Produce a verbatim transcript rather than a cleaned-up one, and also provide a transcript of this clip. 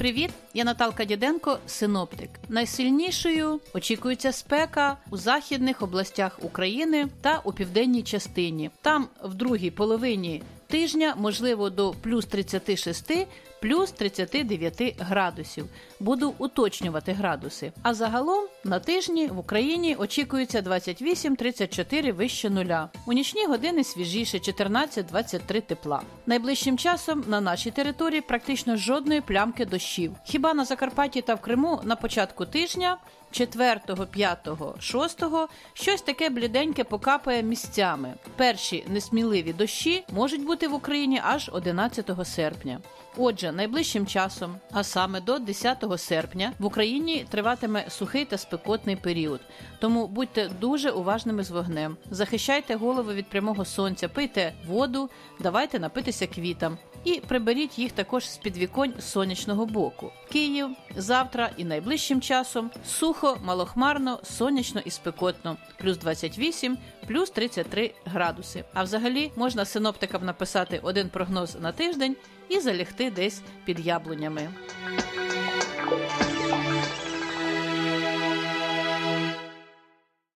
Привіт, я Наталка Діденко, синоптик. Найсильнішою очікується спека у західних областях України та у південній частині. Там в другій половині тижня можливо до плюс тридцять шість, плюс тридцять дев'ять градусів. Буду уточнювати градуси. А загалом на тижні в Україні очікується двадцять вісім - тридцять чотири вище нуля. У нічні години свіжіше чотирнадцять - двадцять три тепла. Найближчим часом на нашій території практично жодної плямки дощів. Хіба на Закарпатті та в Криму на початку тижня четвертого, п'ятого, шостого щось таке бліденьке покапає місцями. Перші несміливі дощі можуть бути в Україні аж одинадцятого серпня. Отже, найближчим часом, а саме до десятого серпня, в Україні триватиме сухий та спекотний період. Тому будьте дуже уважними з вогнем. Захищайте голову від прямого сонця, пийте воду, давайте напитися квітам. І приберіть їх також з підвіконь сонячного боку. Київ завтра і найближчим часом сухо, малохмарно, сонячно і спекотно. Плюс двадцять вісім, плюс тридцять три градуси. А взагалі можна синоптикам написати один прогноз на тиждень і залягти десь під яблунями.